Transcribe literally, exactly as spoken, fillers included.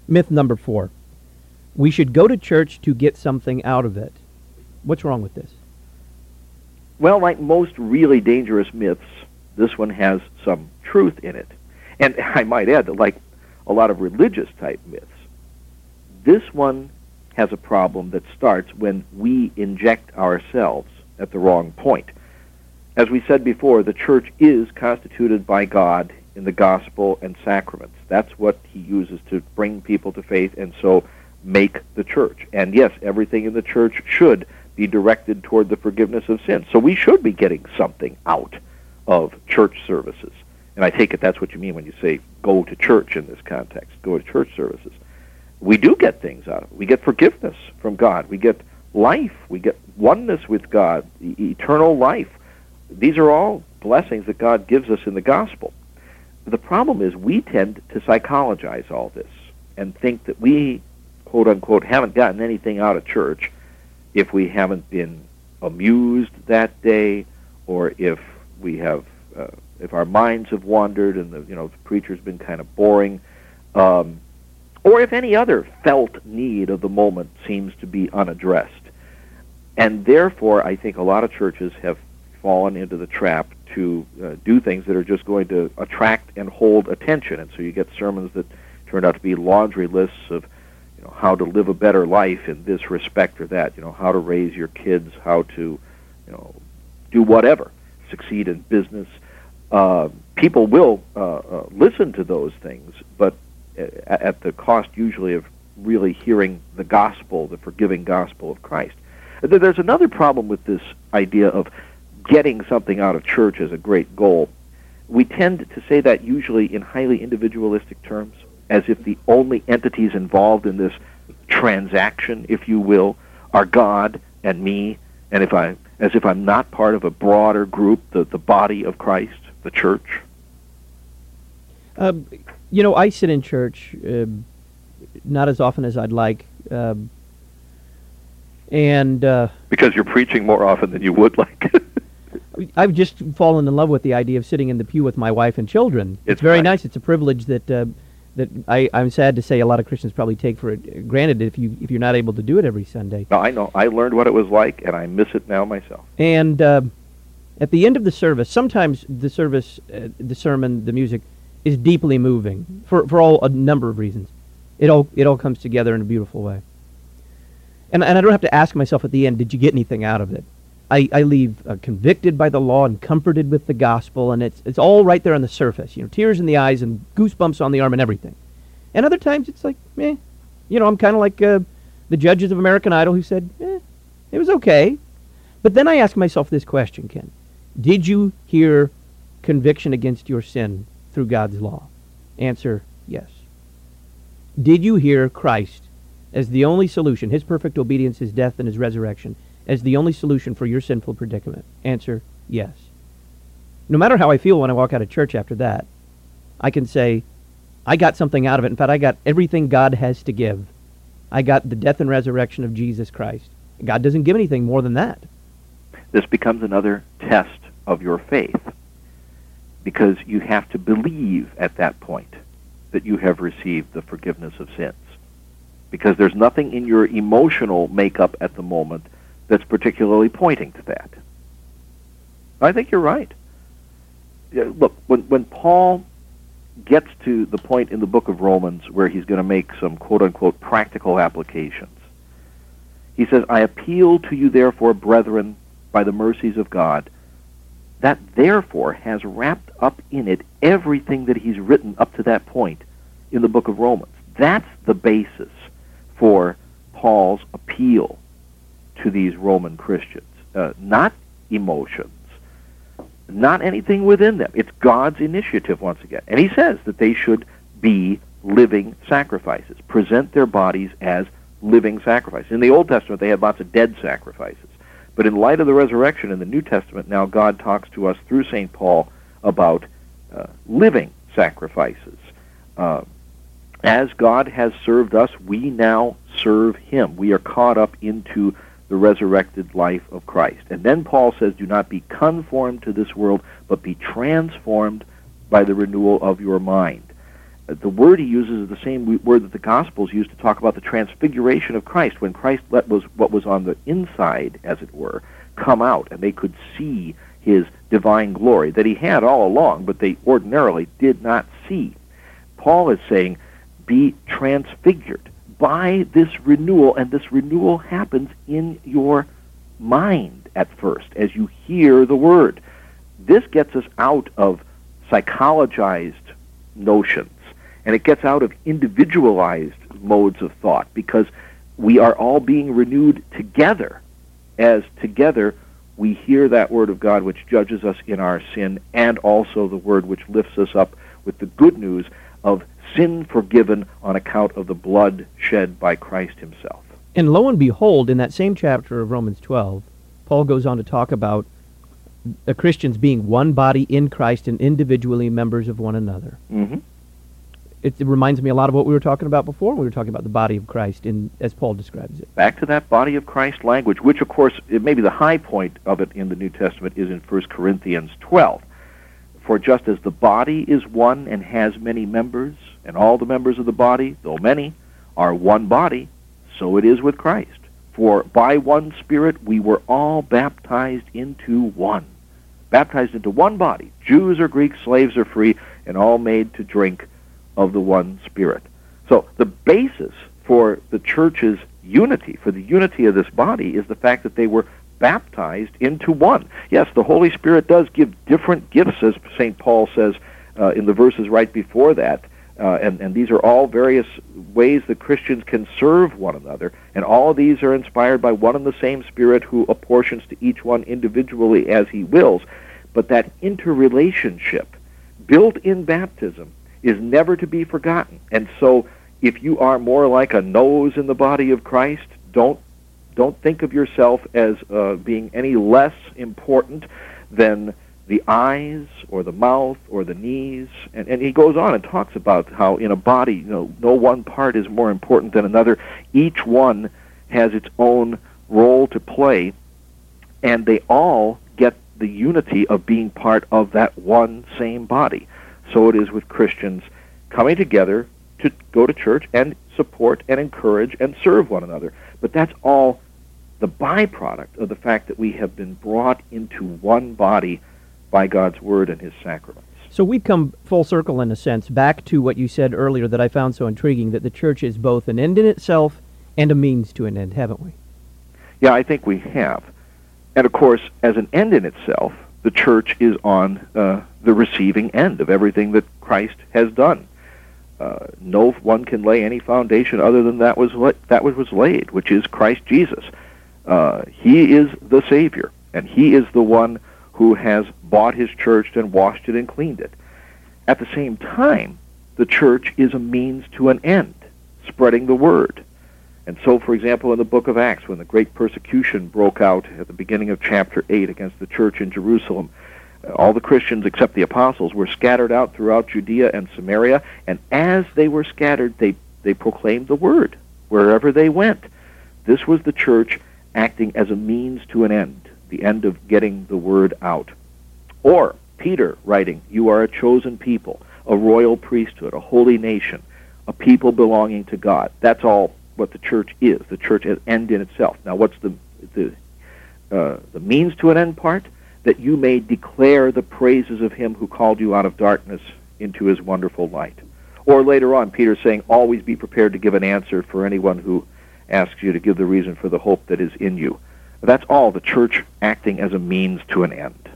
Myth number four. We should go to church to get something out of it. What's wrong with this? Well, like most really dangerous myths, this one has some truth in it. And I might add that, like a lot of religious-type myths, this one has a problem that starts when we inject ourselves at the wrong point. As we said before, the church is constituted by God in the gospel and sacraments. That's what he uses to bring people to faith and so make the church. And yes, everything in the church should be directed toward the forgiveness of sins. So we should be getting something out of church services. And I take it that's what you mean when you say go to church in this context, go to church services. We do get things out of it. We get forgiveness from God. We get life. We get oneness with God, e- eternal life. These are all blessings that God gives us in the gospel. The problem is we tend to psychologize all this and think that we, quote unquote, haven't gotten anything out of church if we haven't been amused that day, or if we have, uh, if our minds have wandered and the you know the preacher's been kind of boring, um, or if any other felt need of the moment seems to be unaddressed. And therefore, I think a lot of churches have fallen into the trap to uh, do things that are just going to attract and hold attention. And so you get sermons that turn out to be laundry lists of you know, how to live a better life in this respect or that, you know, how to raise your kids, how to, you know, do whatever, succeed in business. Uh, people will uh, uh, listen to those things, but at the cost usually of really hearing the gospel, the forgiving gospel of Christ. There's another problem with this idea of getting something out of church as a great goal. We tend to say that usually in highly individualistic terms, as if the only entities involved in this transaction, if you will, are God and me, and if I, as if I'm not part of a broader group, the, the body of Christ, the church. Um, you know, I sit in church uh, not as often as I'd like, uh, and uh, because you're preaching more often than you would like. I've just fallen in love with the idea of sitting in the pew with my wife and children. It's, it's very nice. nice. It's a privilege that uh, that I, I'm sad to say a lot of Christians probably take for it granted if you if you're not able to do it every Sunday. No, I know. I learned what it was like, and I miss it now myself. And uh, at the end of the service, sometimes the service, uh, the sermon, the music is deeply moving for for all a number of reasons. It all it all comes together in a beautiful way. And and I don't have to ask myself at the end, did you get anything out of it? I, I leave uh, convicted by the law and comforted with the gospel, and it's it's all right there on the surface. You know, tears in the eyes and goosebumps on the arm and everything. And other times it's like, eh. You know, I'm kind of like uh, the judges of American Idol who said, eh, it was okay. But then I ask myself this question, Ken. Did you hear conviction against your sin through God's law? Answer, yes. Did you hear Christ as the only solution, his perfect obedience, his death, and his resurrection, as the only solution for your sinful predicament? Answer, yes. No matter how I feel when I walk out of church after that, I can say, I got something out of it. In fact, I got everything God has to give. I got the death and resurrection of Jesus Christ. God doesn't give anything more than that. This becomes another test of your faith, because you have to believe at that point that you have received the forgiveness of sins, because there's nothing in your emotional makeup at the moment that's particularly pointing to that. I think you're right. Yeah, look, when when Paul gets to the point in the book of Romans where he's going to make some quote-unquote practical applications, he says, I appeal to you therefore, brethren, by the mercies of God. That therefore has wrapped up in it everything that he's written up to that point in the book of Romans. That's the basis for Paul's appeal to these Roman Christians. Uh, not emotions, not anything within them. It's God's initiative once again. And he says that they should be living sacrifices, present their bodies as living sacrifices. In the Old Testament, they had lots of dead sacrifices. But in light of the resurrection in the New Testament, now God talks to us through Saint Paul about uh, living sacrifices. Uh, as God has served us, we now serve him. We are caught up into the resurrected life of Christ. And then Paul says, do not be conformed to this world, but be transformed by the renewal of your mind. The word he uses is the same word that the Gospels use to talk about the transfiguration of Christ, when Christ let was what was on the inside, as it were, come out, and they could see his divine glory that he had all along, but they ordinarily did not see. Paul is saying, be transfigured by this renewal, and this renewal happens in your mind at first, as you hear the word. This gets us out of psychologized notions, and it gets out of individualized modes of thought, because we are all being renewed together, as together we hear that word of God which judges us in our sin, and also the word which lifts us up with the good news of sin forgiven on account of the blood shed by Christ himself. And lo and behold, in that same chapter of Romans twelve, Paul goes on to talk about the Christians being one body in Christ and individually members of one another. Mm-hmm. It, it reminds me a lot of what we were talking about before. We were talking about the body of Christ, in, as Paul describes it. Back to that body of Christ language, which, of course, it may be the high point of it in the New Testament is in First Corinthians twelve. For just as the body is one and has many members, and all the members of the body, though many, are one body, so it is with Christ. For by one Spirit we were all baptized into one. Baptized into one body, Jews or Greeks, slaves or free, and all made to drink of the one Spirit. So the basis for the church's unity, for the unity of this body, is the fact that they were baptized into one. Yes, the Holy Spirit does give different gifts, as Saint Paul says uh, in the verses right before that, uh, and, and these are all various ways that Christians can serve one another, and all of these are inspired by one and the same Spirit, who apportions to each one individually as he wills. But that interrelationship built in baptism is never to be forgotten. And so if you are more like a nose in the body of Christ, don't don't think of yourself as uh, being any less important than the eyes or the mouth or the knees. And, and he goes on and talks about how in a body, you know, no one part is more important than another. Each one has its own role to play, and they all get the unity of being part of that one same body. So it is with Christians coming together to go to church and support and encourage and serve one another. But that's all the byproduct of the fact that we have been brought into one body by God's Word and His sacraments. So we've come full circle, in a sense, back to what you said earlier that I found so intriguing, that the church is both an end in itself and a means to an end, haven't we? Yeah, I think we have. And of course, as an end in itself, the church is on uh, the receiving end of everything that Christ has done. Uh, no one can lay any foundation other than that was what that was, was laid, which is Christ Jesus. Uh, he is the Savior, and He is the one who has bought His church and washed it and cleaned it. At the same time, the church is a means to an end, spreading the word. And so, for example, in the book of Acts, when the great persecution broke out at the beginning of chapter eight against the church in Jerusalem, all the Christians except the apostles were scattered out throughout Judea and Samaria, and as they were scattered, they, they proclaimed the word wherever they went. This was the church acting as a means to an end, the end of getting the word out. Or Peter writing, "You are a chosen people, a royal priesthood, a holy nation, a people belonging to God." That's all what the church is. The church as end in itself. Now, what's the the uh, the means to an end part? That you may declare the praises of Him who called you out of darkness into His wonderful light. Or later on, Peter saying, "Always be prepared to give an answer for anyone who asks you to give the reason for the hope that is in you." That's all the church acting as a means to an end.